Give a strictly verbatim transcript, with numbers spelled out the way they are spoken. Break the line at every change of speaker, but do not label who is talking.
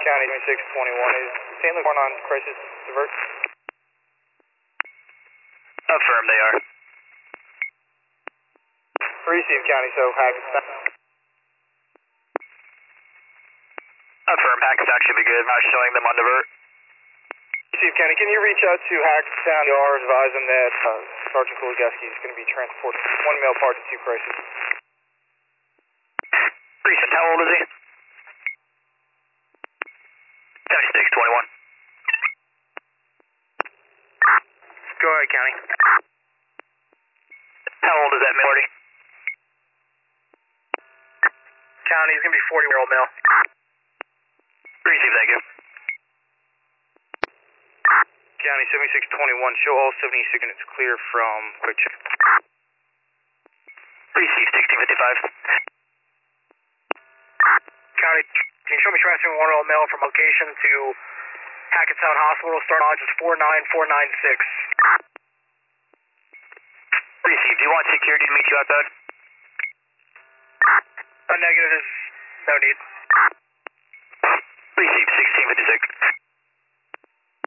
County, twenty-six twenty-one. Is Saint Luke on crisis divert?
Affirm, they are.
Receive County, so Hackettstown.
Affirm, Hackettstown should be good. Not showing them on divert.
Receive County, can you reach out to Hackettstown? You are advise them that uh, Sergeant Kuligeski is going to be transported one male part to two crisis.
Recent, how old is he? twenty-six twenty-one.
Go ahead, County.
How old is that male?
County, he's going to be forty-year-old male.
Receive, thank you.
County, seventy-six twenty-one, show all seventy-six units clear from quick check.
Receive, sixteen fifty-five.
County, can you show me transferring one old male from location to Hackettstown Hospital, start on just four nine four nine six.
Receive, do you want security to meet you outside?
A negative is no need.
Receive, sixteen fifty-six.